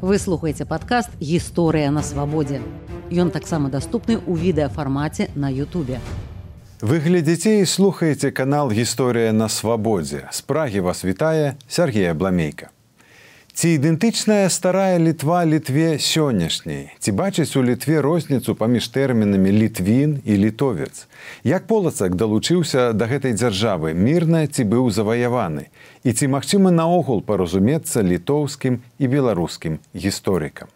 Вы слухаеце падкаст «Гісторыя на свабодзе». Ён таксама даступны ў відэафармаце на Ютубе. Вы глядзіце і слухаеце канал «Гісторыя на свабодзе». З Прагі вас вітае Сергей Абламейка. Ці ідэнтычная старая Літва Літве сённяшняй? Ці бачыць у Літве розніцу паміж тэрмінамі «літвін» і «літовец»? Як Полацак далучыўся да гэтай дзяржавы, мірна ці быў заваяваны? І ці магчыма наогул паразумецца літоўскім і беларускім гісторыкам?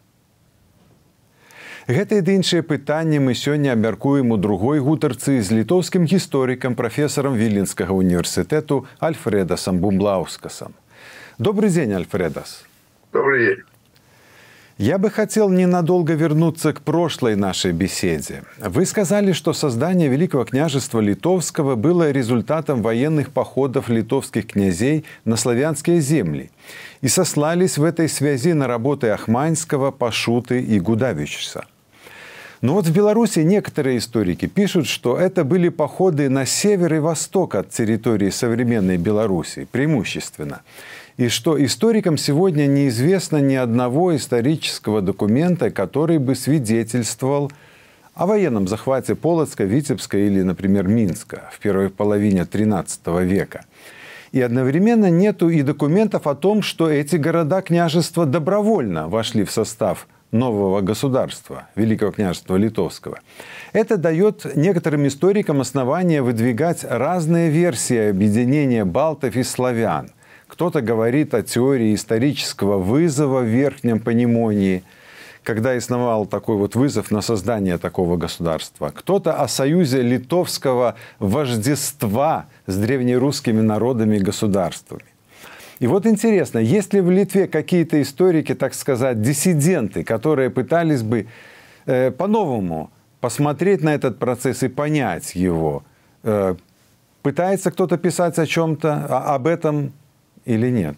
Гэтыя ды іншыя пытанні мы сёння абмяркуем у другой гутарцы з літоўскім гісторыкам, прафесарам Віленскага універсітэту Альфредасам Бумблаускасам. Добрый день, Альфредас. Добрый день. Я бы хотел ненадолго вернуться к прошлой нашей беседе. Вы сказали, что создание Великого княжества Литовского было результатом военных походов литовских князей на славянские земли и сослались в этой связи на работы Ахманского, Пашуты и Гудавичуса. Но вот в Беларуси некоторые историки пишут, что это были походы на север и восток от территории современной Беларуси, преимущественно. И что историкам сегодня неизвестно ни одного исторического документа, который бы свидетельствовал о военном захвате Полоцка, Витебска или, например, Минска в первой половине XIII века. И одновременно нету и документов о том, что эти города-княжества добровольно вошли в состав нового государства, Великого княжества Литовского. Это дает некоторым историкам основание выдвигать разные версии объединения балтов и славян. Кто-то говорит о теории исторического вызова в Верхнем Панемонии, когда основал такой вот вызов на создание такого государства. Кто-то о союзе литовского вождества с древнерусскими народами и государствами. И вот интересно, есть ли в Литве какие-то историки, так сказать, диссиденты, которые пытались бы по-новому посмотреть на этот процесс и понять его? Пытается кто-то писать о чем-то, об этом или нет?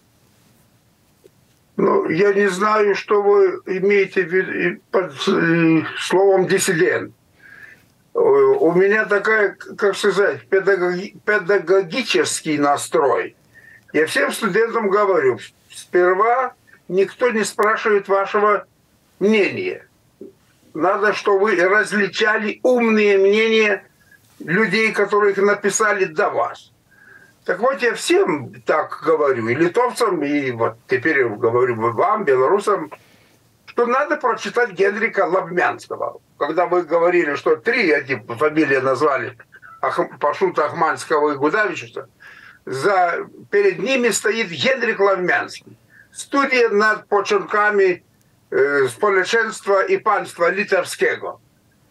Ну, я не знаю, что вы имеете в виду под словом «диссидент». У меня такая, как сказать, педагогический настрой. Я всем студентам говорю, сперва никто не спрашивает вашего мнения. Надо, чтобы вы различали умные мнения людей, которых написали до вас. Так вот, я всем так говорю, и литовцам, и вот теперь говорю вам, белорусам, что надо прочитать Генрика Лавмянского. Когда вы говорили, что три эти фамилии назвали, Пашута, Ахманского и Гудавичуса, перед ними стоит Генрик Лавмянский. Студия над почерками Сполеченства и панства Литовского.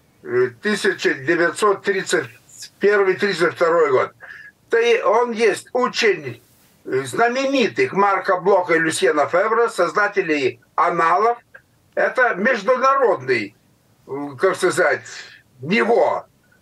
1931-32 год. Он есть учень знаменитых Марка Блока и Люсьена Февра, создателей аналов. Это международный, как сказать, level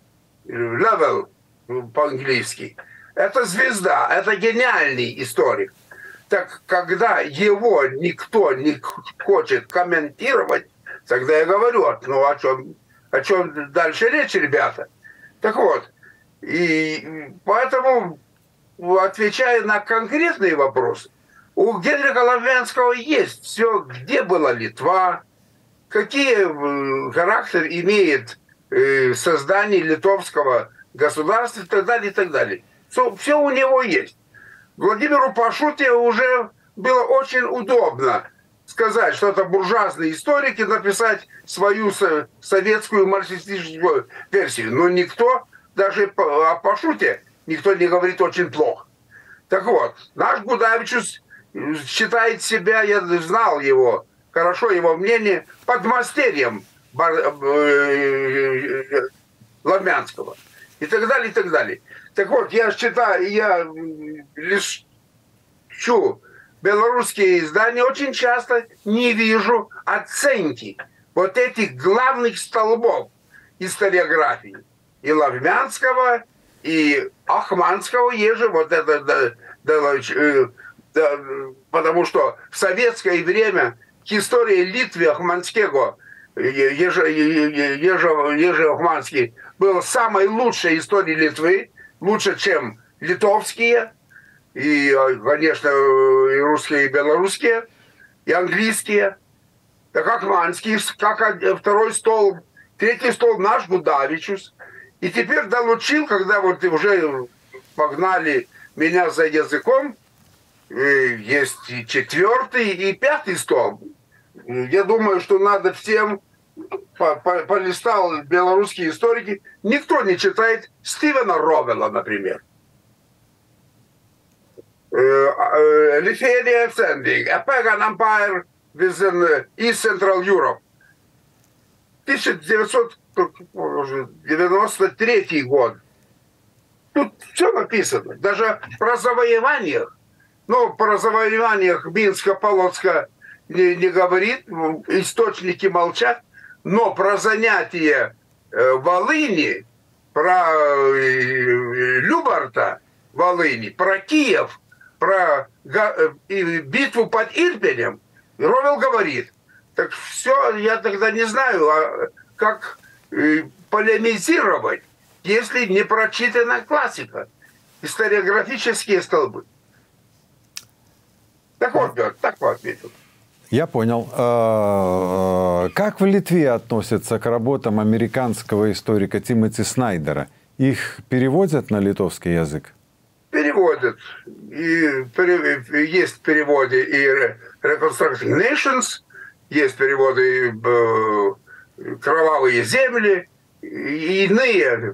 по-английски. Это звезда, это гениальный историк. Так когда его никто не хочет комментировать, тогда я говорю, ну о чем дальше речь, ребята? Так вот, и поэтому, отвечая на конкретные вопросы, у Генрика Лавмянского есть все, где была Литва, какие характер имеет создание литовского государства и так далее, и так далее. Все у него есть. Владимиру Пашуте уже было очень удобно сказать, что это буржуазные историки, написать свою советскую марксистическую версию. Но никто, даже о Пашуте, никто не говорит очень плохо. Так вот, наш Гудавичус считает себя, я знал его, хорошо его мнение, подмастерьем Лавмянского. И так далее, и так далее. Так вот, я считаю, я лищу белорусские издания, очень часто не вижу оценки вот этих главных столбов историографии. И Лавмянского, и Ахманского еже, вот это, потому что в советское время к истории Литвы Ахманского, Ежи Ахманский, был самой лучшей историей Литвы, лучше, чем литовские, и, конечно, и русские, и белорусские, и английские. Так Акманский, как второй стол, третий стол наш Гудавичус. И теперь долучил, когда вот уже погнали меня за языком, есть и четвертый, и пятый стол. Я думаю, что надо всем, полистал белорусские историки, никто не читает Стивена Ровела, например. Lithuania Ascending, A Pagan Empire within East Central Europe. 1993 год. Тут все написано. Даже про завоеваниях. Ну, про завоеваниях Минска, Полоцка не говорит, источники молчат. Но про занятие Волыни, про Любарта Волыни, про Киев, про битву под Ирпенем Ровел говорит. Так все, я тогда не знаю, как полемизировать, если не прочитана классика, историографические столбы. Так вот, так вот ответил. Я понял. Как в Литве относятся к работам американского историка Тимоти Снайдера? Их переводят на литовский язык? Переводят. И есть в переводе и Reconstructing Nations, есть переводы «Кровавые земли» и иные.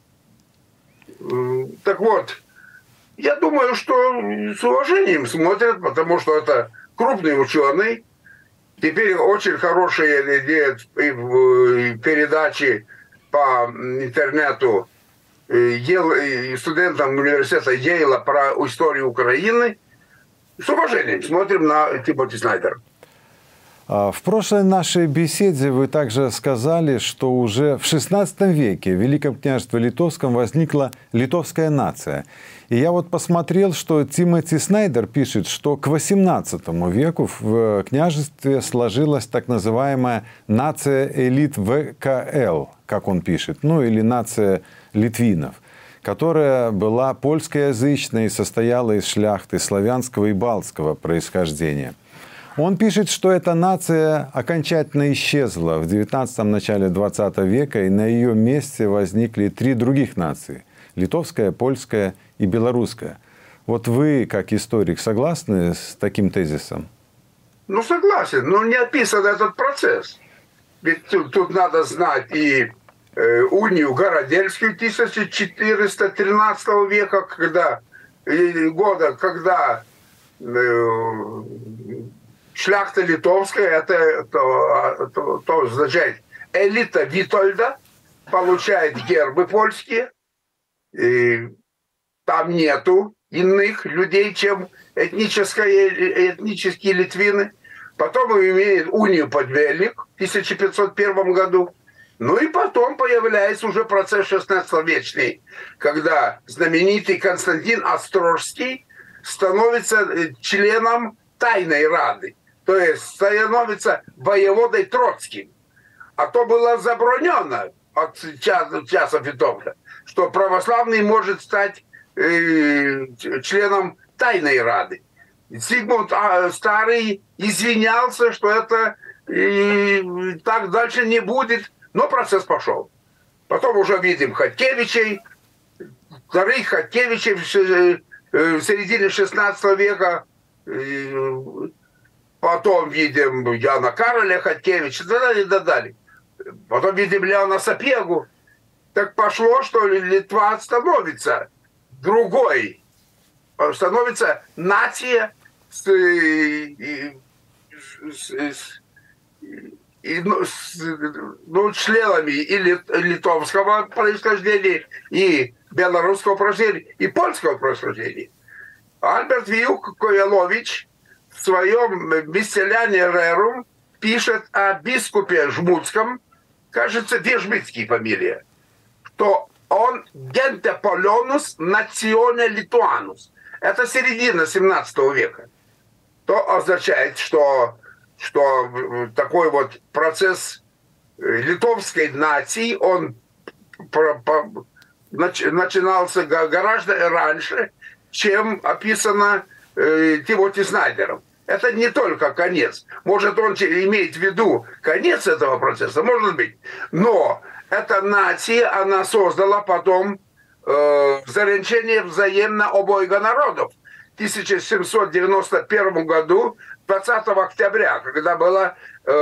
Так вот, я думаю, что с уважением смотрят, потому что это крупный ученый. Теперь очень хорошие делают передачи по интернету студентам университета Йейла про историю Украины. С уважением смотрим на Тимоти Снайдера. В прошлой нашей беседе вы также сказали, что уже в XVI веке в Великом княжестве Литовском возникла литовская нация. И я вот посмотрел, что Тимоти Снайдер пишет, что к XVIII веку в княжестве сложилась так называемая нация элит ВКЛ, как он пишет, ну или нация литвинов, которая была польскоязычной и состояла из шляхты славянского и балтского происхождения. Он пишет, что эта нация окончательно исчезла в XIX начале XX века, и на ее месте возникли три других нации – литовская, польская и белорусская. Вот вы, как историк, согласны с таким тезисом? Ну, согласен, но не описан этот процесс. Ведь тут надо знать и унию Городельскую 1413 века, когда шляхта литовская, это то означает элита Витольда, получает гербы польские. И там нету иных людей, чем этнические литвины. Потом имеет унию Подвельник в 1501 году. Ну и потом появляется уже процесс 16-вечный, когда знаменитый Константин Острожский становится членом Тайной Рады. То есть становится воеводой Троцким. А то было забранено от часов Витовта, что православный может стать членом Тайной Рады. Зигмунд Старый извинялся, что это так дальше не будет, но процесс пошел. Потом уже видим Хаткевичей, вторых Хаткевичей в середине XVI века. Потом видим Яна Кароля Хаткевича, и так далее. Потом видим Леона Сапегу. Так пошло, что Литва становится другой. Становится нация с членами и литовского происхождения, и белорусского происхождения, и польского происхождения. Альберт Виюк Коялович в своем «Мисселяне Рерум» пишет о бискупе Жмутском, кажется, Вежбицкий фамилия, что он «генте полонус национе литуанус». Это середина 17 века. То означает, что такой вот процесс литовской нации, он начинался гораздо раньше, чем описано Тимоти Снайдером. Это не только конец. Может, он имеет в виду конец этого процесса, может быть. Но эта нация, она создала потом заречение взаимно обоих народов. В 1791 году, 20 октября, когда была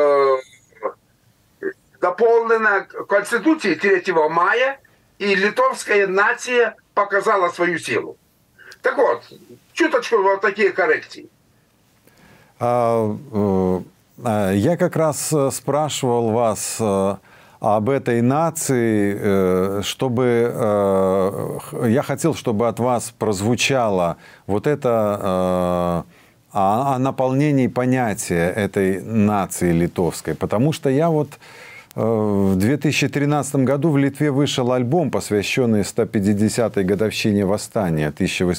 дополнена Конституция 3 мая, и литовская нация показала свою силу. Так вот, чуточку вот такие коррекции. Я как раз спрашивал вас об этой нации, чтобы я хотел, чтобы от вас прозвучало вот это о наполнении понятия этой нации литовской, потому что я вот в 2013 году в Литве вышел альбом, посвященный 150-й годовщине восстания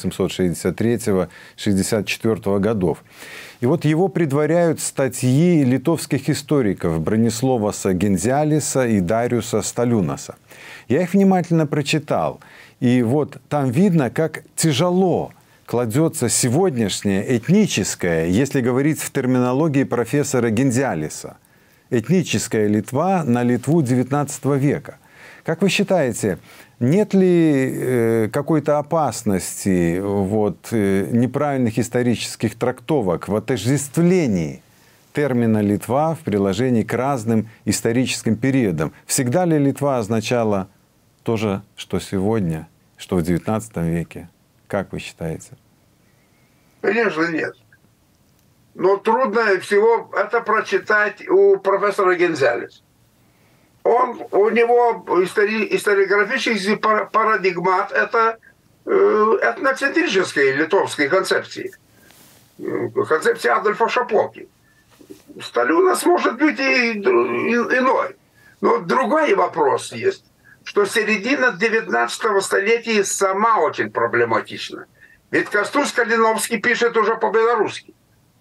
1863-64 годов. И вот его предваряют статьи литовских историков Бронисловаса Гензиалиса и Дариуса Сталюнаса. Я их внимательно прочитал. И вот там видно, как тяжело кладется сегодняшнее этническое, если говорить в терминологии профессора Гензиалиса, этническая Литва на Литву XIX века. Как вы считаете, нет ли какой-то опасности неправильных исторических трактовок в отождествлении термина «Литва» в приложении к разным историческим периодам? Всегда ли Литва означала то же, что сегодня, что в XIX веке? Как вы считаете? Конечно, нет. Но трудно всего это прочитать у профессора Гензиалиса. У него историографический парадигмат – это этноцентрической литовской концепции. Концепция Адольфа Шапоки. Сталюнас может быть и иной. Но другой вопрос есть, что середина 19 столетия сама очень проблематична. Ведь Костусь-Калиновский пишет уже по-белорусски.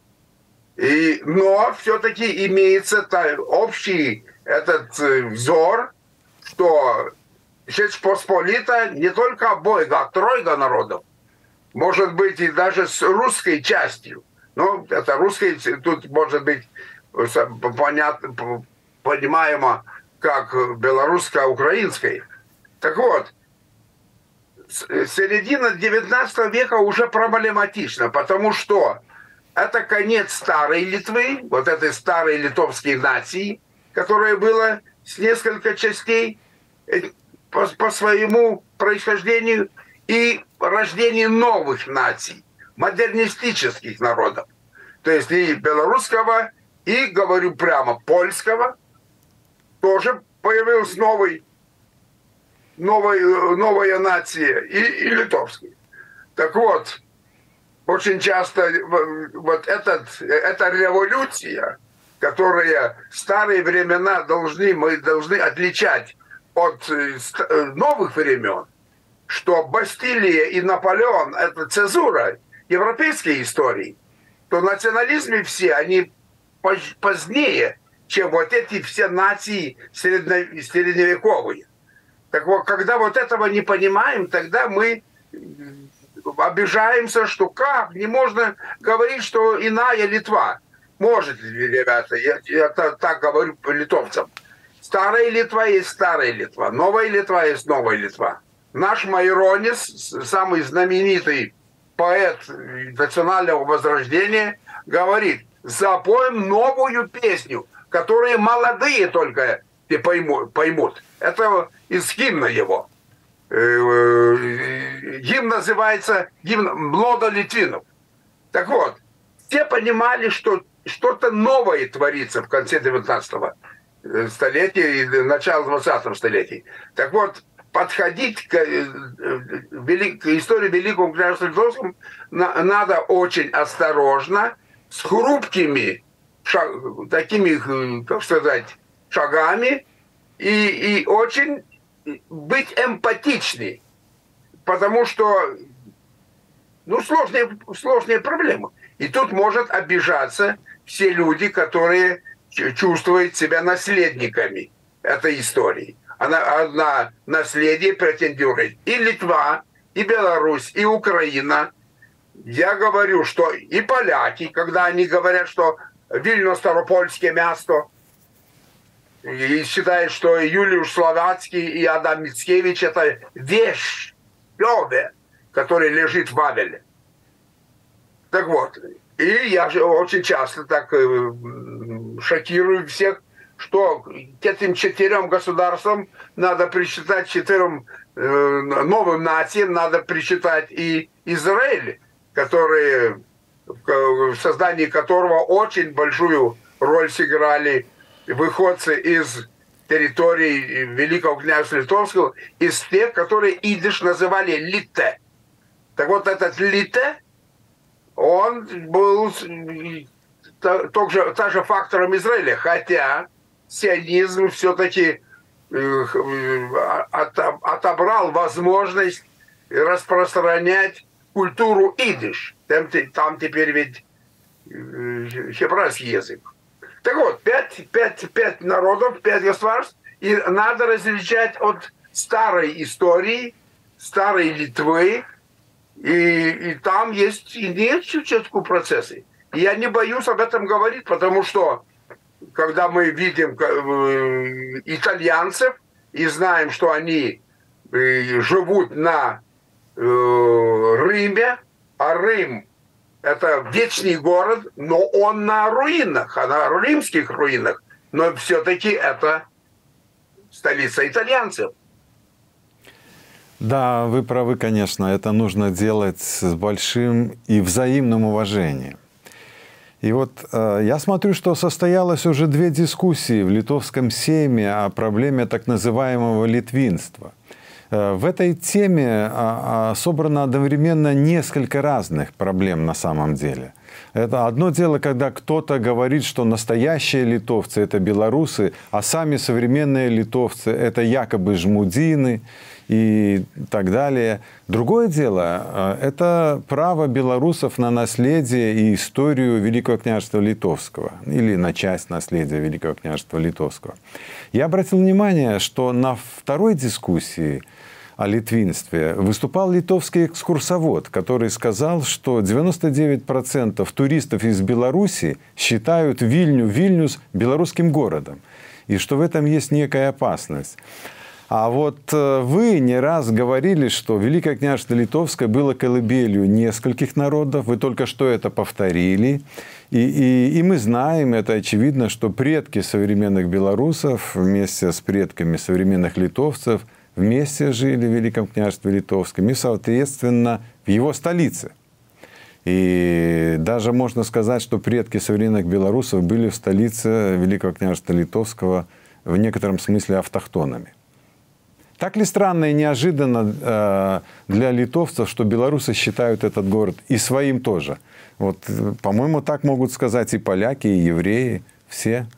Но все-таки имеется общий этот взор, что Честь Посполита не только обоих, а тройка народов. Может быть, и даже с русской частью. Ну, это русский, тут может быть понятно, понимаемо, как белорусско-украинской. Так вот, середина 19 века уже проблематична, потому что это конец старой Литвы, вот этой старой литовской нации, которая была с несколько частей по своему происхождению, и рождение новых наций, модернистических народов. То есть и белорусского, и, говорю прямо, польского, тоже появилась новая нация, и литовская. Так вот, очень часто вот эта революция, которая в старые времена мы должны отличать от новых времен, что Бастилия и Наполеон – это цезура европейской истории, то национализмы все, они позднее, чем вот эти все нации средневековые. Так вот, когда вот этого не понимаем, тогда мы обижаемся, что как не можно говорить, что иная Литва. Может, ребята, я так говорю литовцам. Старая Литва есть старая Литва, новая Литва есть новая Литва. Наш Майронис, самый знаменитый поэт национального возрождения, говорит: запоем новую песню, которую молодые только поймут. Это из гимна его. Гимн называется «Гимн Млода Литвинов». Так вот, все понимали, что что-то новое творится в конце 19 столетия и начало 20 столетия. Так вот, подходить к истории Великого княжества Литовского надо очень осторожно, с хрупкими такими, как сказать, шагами, и очень быть эмпатичней, потому что сложные проблемы. И тут может обижаться все люди, которые чувствуют себя наследниками этой истории. На наследие претендирует и Литва, и Беларусь, и Украина. Я говорю, что и поляки, когда они говорят, что Вильно старопольское место, и считают, что Юлиуш Словацкий и Адам Мицкевич это вещь, Лёве, который лежит в Вавеле. Так вот, и я же очень часто так шокирую всех, что к этим 4 государствам надо причитать 4 новым нациям, надо причитать и Израиль, который, в создании которого очень большую роль сыграли выходцы из территорий Великого княжества Литовского, из тех, которые идиш называли Лите. Так вот, этот Лите, он был также фактором Израиля, хотя сионизм все-таки отобрал возможность распространять культуру идиш. Там теперь ведь хебрайский язык. Так вот, 5 народов, 5 государств, и надо различать от старой истории, старой Литвы, и там есть и нет чуточку процессы. И я не боюсь об этом говорить, потому что когда мы видим итальянцев и знаем, что они живут на Риме, а Рим – это вечный город, но он на руинах, на римских руинах, но все-таки это столица итальянцев. Да, вы правы, конечно, это нужно делать с большим и взаимным уважением. И вот я смотрю, что состоялось уже 2 дискуссии в литовском сейме о проблеме так называемого литвинства. В этой теме собрано одновременно несколько разных проблем на самом деле. Это одно дело, когда кто-то говорит, что настоящие литовцы – это белорусы, а сами современные литовцы – это якобы жмудины и так далее. Другое дело – это право белорусов на наследие и историю Великого княжества Литовского или на часть наследия Великого княжества Литовского. Я обратил внимание, что на 2-й дискуссии о литвинстве выступал литовский экскурсовод, который сказал, что 99% туристов из Беларуси считают Вильнюс белорусским городом, и что в этом есть некая опасность. А вот вы не раз говорили, что Великое княжество Литовское было колыбелью нескольких народов. Вы только что это повторили. И мы знаем, это очевидно, что предки современных белорусов вместе с предками современных литовцев вместе жили в Великом княжестве Литовском и, соответственно, в его столице. И даже можно сказать, что предки современных белорусов были в столице Великого княжества Литовского в некотором смысле автохтонами. Так ли странно и неожиданно для литовцев, что белорусы считают этот город и своим тоже? Вот, по-моему, так могут сказать и поляки, и евреи, все.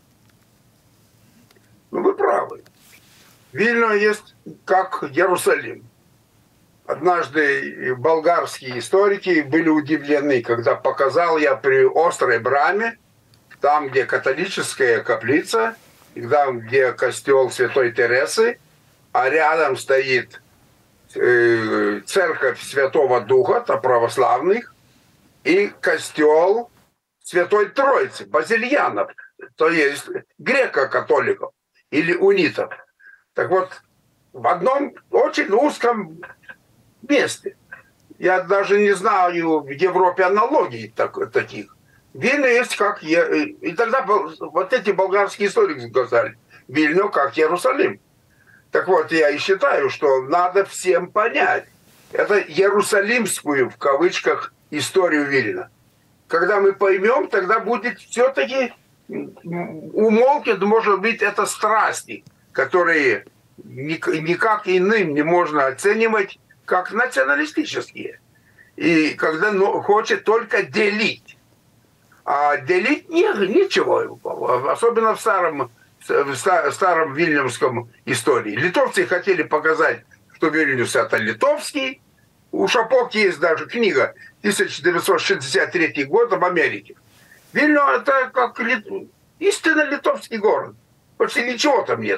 Ну, вы правы. Вильно есть как Иерусалим. Однажды болгарские историки были удивлены, когда показал я при Острой Браме, там, где католическая каплица, там, где костел Святой Тересы, а рядом стоит церковь Святого Духа, это православных, и костел Святой Троицы, базильянов, то есть греко-католиков или унитов. Так вот, в одном очень узком месте, я даже не знаю в Европе аналогий таких, Вильно есть как... И тогда вот эти болгарские историки сказали, Вильно как Иерусалим. Так вот, я и считаю, что надо всем понять. Это иерусалимскую, в кавычках, историю Вильна. Когда мы поймем, тогда будет все-таки умолкнет, может быть, это страсти, которые никак иным не можно оценивать, как националистические. И когда хочет только делить. А делить ничего, особенно в старом вильнюсском истории. Литовцы хотели показать, что Вильнюс это литовский. У Шапок есть даже книга 1963 год в Америке. Вильню это как истинно литовский город. Почти ничего там нет.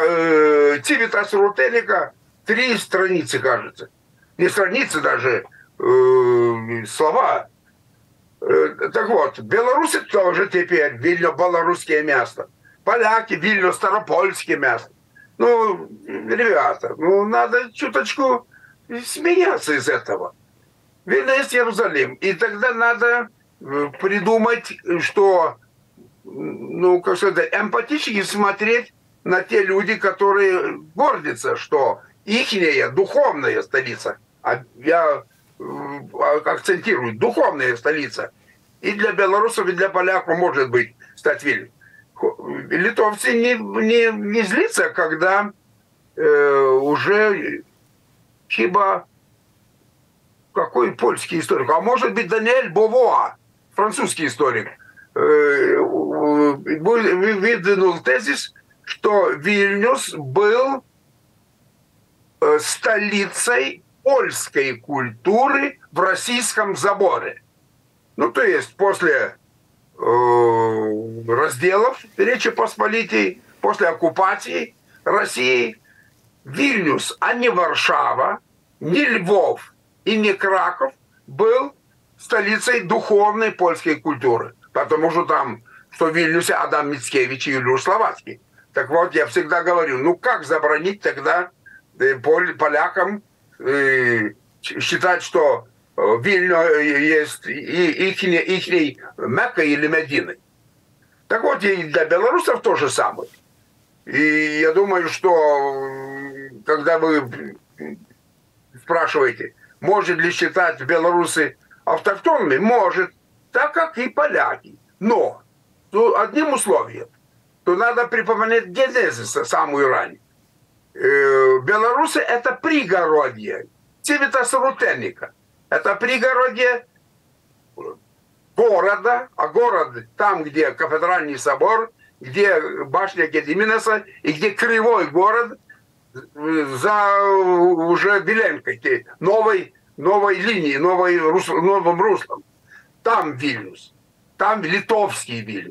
Про Цивитас Рутеника 3 страницы, кажется. Не страницы даже, слова. Так вот, белорусы тоже теперь вильно-белорусское место. Поляки вильно-старопольское место. Ну, ребята, ну надо чуточку смеяться из этого. Вильно есть Иерусалим. И тогда надо придумать, что, ну, как сказать, эмпатически смотреть на те люди, которые гордятся, что ихняя духовная столица, а я акцентирую, духовная столица, и для белорусов, и для поляков может быть стать Вильнюс. Литовцы не злятся, когда уже хиба какой польский историк, а может быть Даниэль Бовуа, французский историк, выдвинул тезис, что Вильнюс был столицей польской культуры в Российском заборе. Ну, то есть после разделов Речи Посполитой, после оккупации России, Вильнюс, а не Варшава, не Львов и не Краков был столицей духовной польской культуры. Потому что там, что в Вильнюсе Адам Мицкевич и Юлиуш Словацкий. Так вот, я всегда говорю, ну как забранить тогда полякам считать, что Вильно есть ихней Меккой или Мединой. Так вот, и для белорусов то же самое. И я думаю, что когда вы спрашиваете, может ли считать белорусы автохтонными, может, так как и поляки. Но одним условием, то надо припоминать генезис самую раннюю. Белорусы – это пригородье Цивитас Рутенника. Это пригородье города, а город там, где кафедральный собор, где башня Гедиминеса и где кривой город за уже Беленкой, новой линией, новым руслом. Там Вильнюс, там литовский Вильнюс.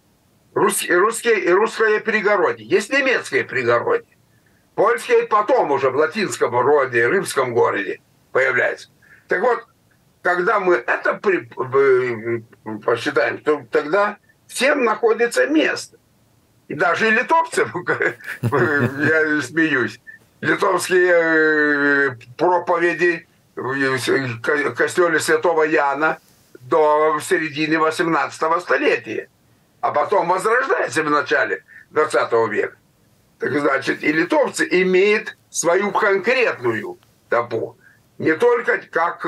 Русское пригородье. Есть немецкое пригородье. Польское потом уже в латинском роде, римском городе появляется. Так вот, когда мы это посчитаем, то тогда всем находится место. И даже и литовцев, я смеюсь, литовские проповеди в костеле Святого Яна до середины 18 столетия, а потом возрождается в начале 20 века. Так значит, и литовцы имеют свою конкретную табу. Не только как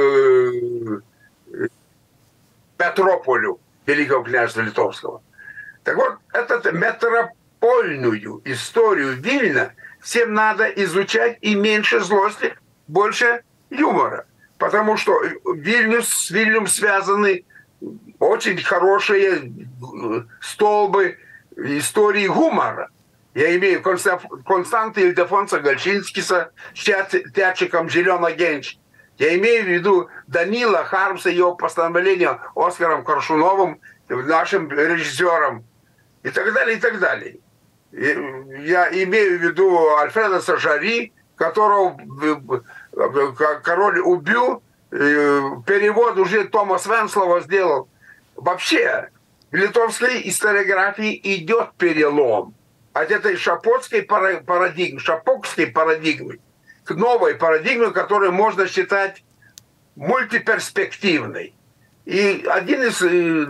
метрополю Великого княжества Литовского. Так вот, эту метропольную историю Вильна всем надо изучать, и меньше злости, больше юмора. Потому что с Вильнюсом связаны очень хорошие столбы истории гумора. Я имею Константа Ильдефонса Гальчинскиса с театриком «Зелена Генч». Я имею в виду Данила Хармса, его постановление Оскаром Коршуновым, нашим режиссером, и так далее, и так далее. Я имею в виду Альфреда Сажари, которого король убил, перевод уже Томас Венслова сделал. Вообще, в литовской историографии идет перелом от этой шапокской парадигмы к новой парадигме, которую можно считать мультиперспективной. И один из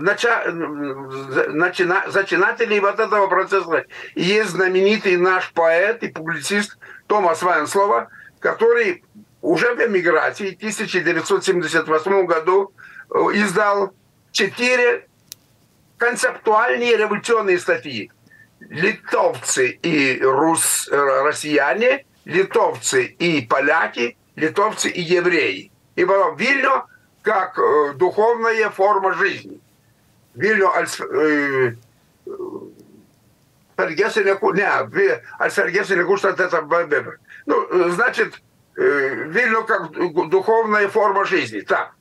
зачинателей вот этого процесса есть знаменитый наш поэт и публицист Томас Венслова, который уже в эмиграции в 1978 году издал 4 концептуальные революционные статьи. Литовцы и россияне, литовцы и поляки, литовцы и евреи. И потом Вильно как духовная форма жизни. Вильно ну, значит, Вильно как духовная форма жизни. Так.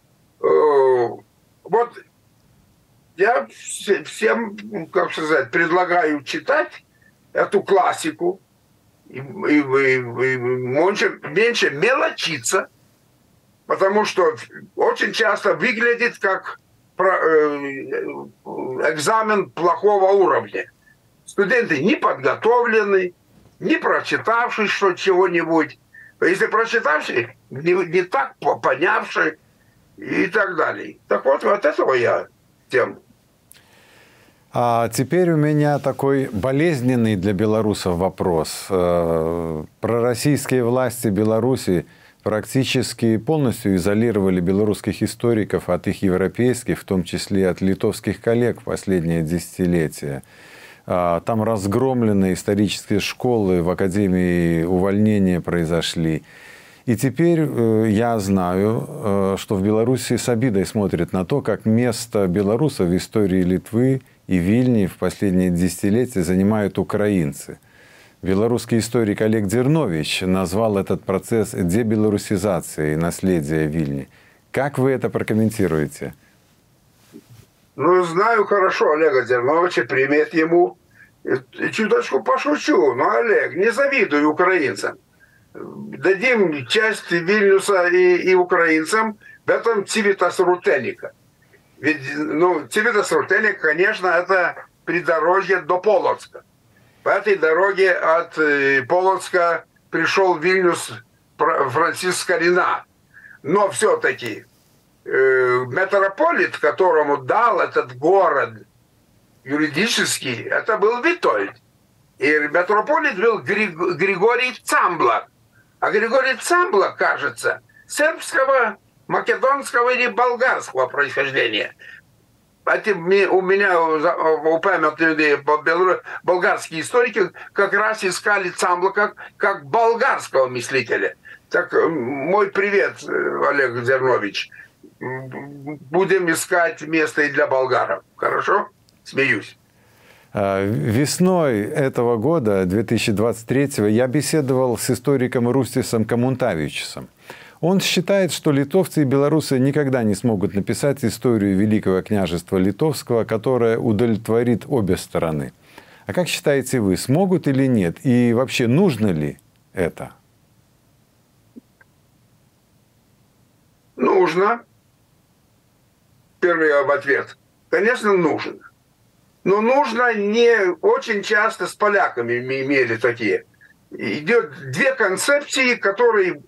Вот я всем, как сказать, предлагаю читать эту классику и меньше мелочиться. потому что очень часто выглядит как экзамен плохого уровня. Студенты не подготовлены, не прочитавшие чего-нибудь. Если прочитавшие, не так понявшие и так далее. Так вот, от этого я тем. А теперь у меня такой болезненный для белорусов вопрос. Пророссийские власти Беларуси практически полностью изолировали белорусских историков от их европейских, в том числе от литовских коллег в последние десятилетия. Там разгромлены исторические школы, в Академии увольнения произошли. И теперь я знаю, что в Беларуси с обидой смотрят на то, как место белорусов в истории Литвы и Вильни в последние десятилетия занимают украинцы. Белорусский историк Олег Дернович назвал этот процесс дебелорусизацией наследия Вильни. Как вы это прокомментируете? Ну, знаю хорошо Олега Дерновича, привет ему. Чуточку пошучу, но, Олег, не завидуй украинцам. Дадим часть Вильнюса и украинцам, в этом Цивитас Рутеника. Ведь, Цивитас Рутеник, конечно, это придорожье до Полоцка. По этой дороге от Полоцка пришел в Вильнюс Франциск Скорина. Но все-таки митрополит, которому дал этот город юридический, это был Витольд. И митрополит был Григорий Цамблак. А Григорий Цамблак, кажется, сербского, македонского или болгарского происхождения. У меня упомянутые болгарские историки как раз искали Цамблака как болгарского мыслителя. Так, мой привет, Олег Зернович. Будем искать место и для болгаров. Хорошо? Смеюсь. Весной этого года, 2023, я беседовал с историком Рустисом Комунтавичем. Он считает, что литовцы и белорусы никогда не смогут написать историю Великого княжества Литовского, которая удовлетворит обе стороны. А как считаете вы, смогут или нет? И вообще, нужно ли это? Нужно. Первый ответ. Конечно, нужно. Но нужно не очень часто с поляками имели такие. Идет две концепции, которые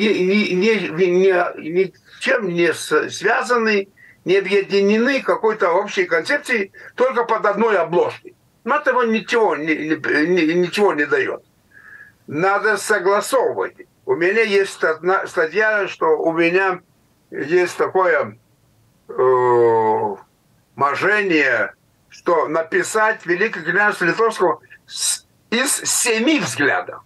ничем не связаны, не объединены какой-то общей концепцией, только под одной обложкой. Но этого ничего не дает. Надо согласовывать. У меня есть статья, что у меня есть такое можение, что написать Великое княжество Литовского из 7 взглядов.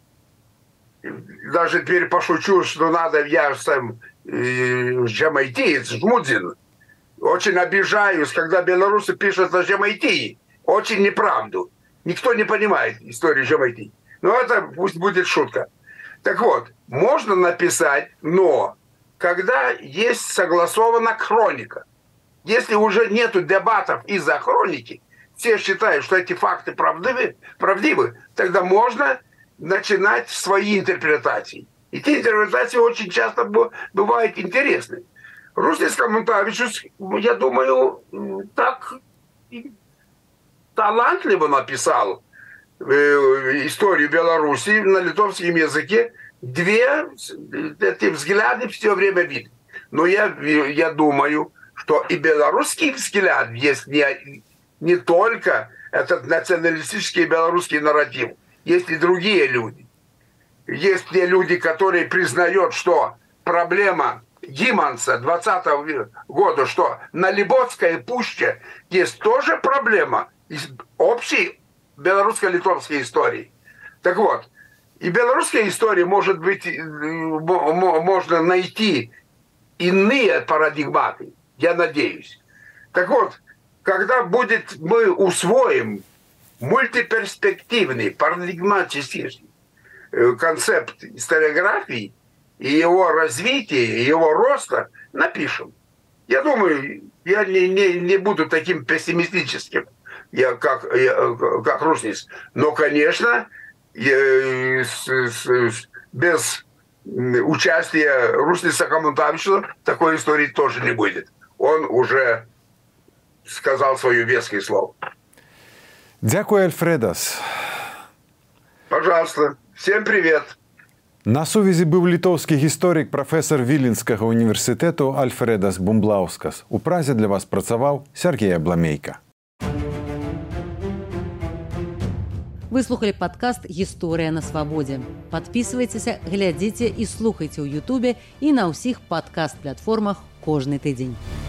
Даже теперь пошучу, что надо, я сам жемайтиец, жмудзин. Очень обижаюсь, когда белорусы пишут о Жемайтии. Очень неправду. Никто не понимает историю Жемайтии. Но это пусть будет шутка. Так вот, можно написать, но когда есть согласована хроника. Если уже нету дебатов из-за хроники, все считают, что эти факты правдивы, тогда можно начинать свои интерпретации. И те интерпретации очень часто бывают интересны. Рустис Комунтавичус, я думаю, так талантливо написал историю Беларуси на литовском языке. Две эти взгляды все время видны. Но я думаю, что и белорусский взгляд есть не только этот националистический белорусский нарратив. Есть и другие люди. Есть те люди, которые признают, что проблема Гиманса 20-го года, что на Либотской пуще есть тоже проблема из общей белорусско-литовской истории. Так вот, и белорусской истории, может быть, можно найти иные парадигматы, я надеюсь. Так вот, когда мы усвоим мультиперспективный, парадигматический концепт историографии и его развития, и его роста, напишем. Я думаю, я не буду таким пессимистическим, как Рустис. Но, конечно, без участия Русница Коммунтовича, такой истории тоже не будет. Он уже сказал свое веское слово. Дякую, Альфредас. Пожалуйста. Всем привет. На сувязі був літовський гісторик, професор Віленського університету Альфредас Бумблаускас. У Празі для вас працював Сергій Абламейка. Вы слухали падкаст «Гісторыя на свабодзе». Падпісвайцеся, глядзіце і слухайце ў Ютубе і на ўсіх падкаст-платформах кожны тыдзень.